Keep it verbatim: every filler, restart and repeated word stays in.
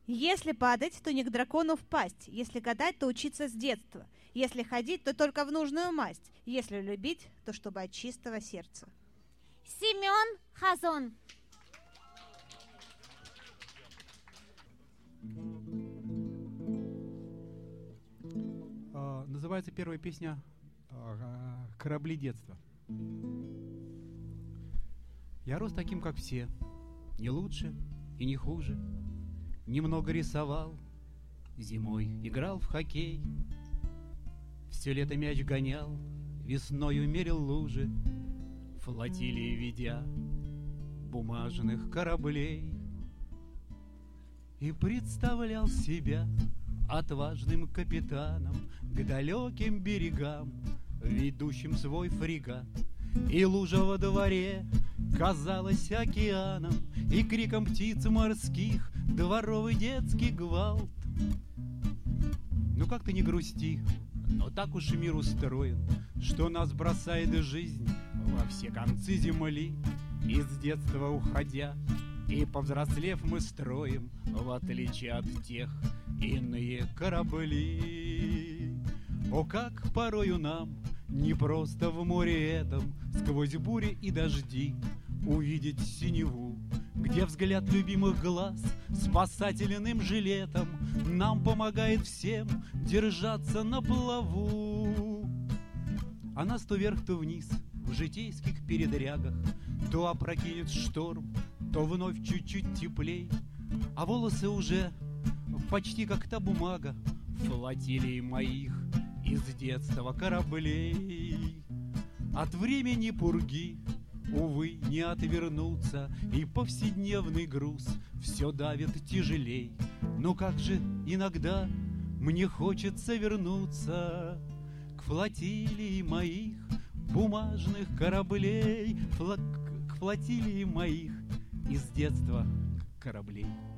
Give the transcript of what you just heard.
Если падать, то не к дракону впасть. Если гадать, то учиться с детства. Если ходить, то только в нужную масть. Если любить, то чтобы от чистого сердца. Семен Хазон. А, называется первая песня а, «Корабли детства». Я рос таким, как все, не лучше и не хуже. Немного рисовал, зимой играл в хоккей. Все лето мяч гонял, весною мерил лужи, флотилии ведя бумажных кораблей. И представлял себя отважным капитаном к далеким берегам, ведущим свой фрегат. И лужа во дворе казалась океаном, и криком птиц морских дворовый детский гвалт. Ну как ты не грусти, но так уж и мир устроен, что нас бросает жизнь во все концы земли. Из детства уходя и повзрослев мы строим, в отличие от тех, иные корабли. О, как порою нам не просто в море этом, сквозь бури и дожди, увидеть синеву, где взгляд любимых глаз спасательным жилетом нам помогает всем держаться на плаву. А нас то вверх, то вниз в житейских передрягах, то опрокинет шторм, то вновь чуть-чуть теплей, а волосы уже почти как та бумага флотилий моих из детства кораблей. От времени пурги, увы, не отвернуться, и повседневный груз все давит тяжелей. Но как же иногда мне хочется вернуться к флотилии моих бумажных кораблей, флаг, к флотилии моих из детства кораблей.